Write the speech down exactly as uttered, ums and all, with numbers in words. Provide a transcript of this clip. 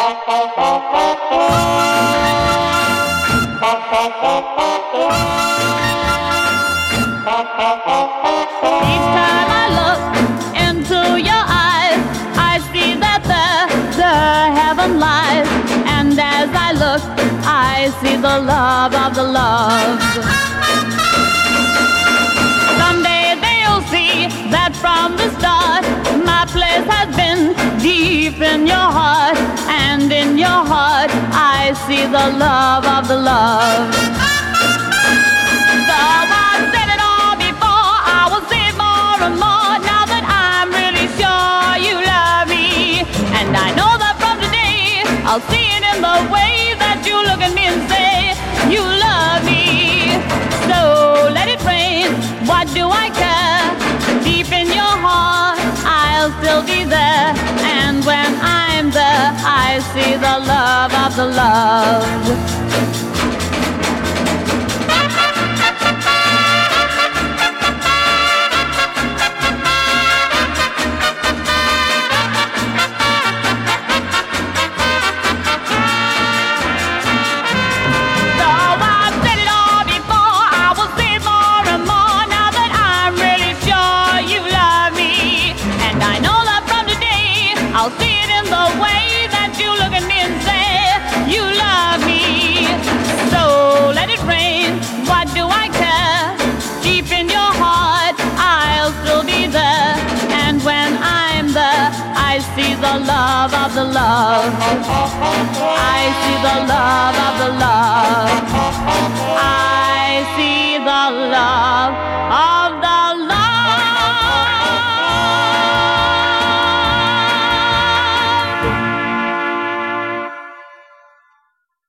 Each time I look into your eyes, I see that there the heaven lies. And as I look, I see the love of the loved. Someday they'll see that from the start, my place has been deep in your heart. And in your heart, I see the love of the loved. So I've said it all before, I will say it more and more, now that I'm really sure you love me. And I know that from today, I'll see it in the way that you look at me and say, you love me. So let it rain, what do I care? Deep in your heart, I'll still be there. And when I'm there, I see the love of the loved. I'll see it in the way that you look at me and say, you love me. So let it rain, what do I care? Deep in your heart, I'll still be there. And when I'm there, I see the love of the love. I see the love of the love. I see the love of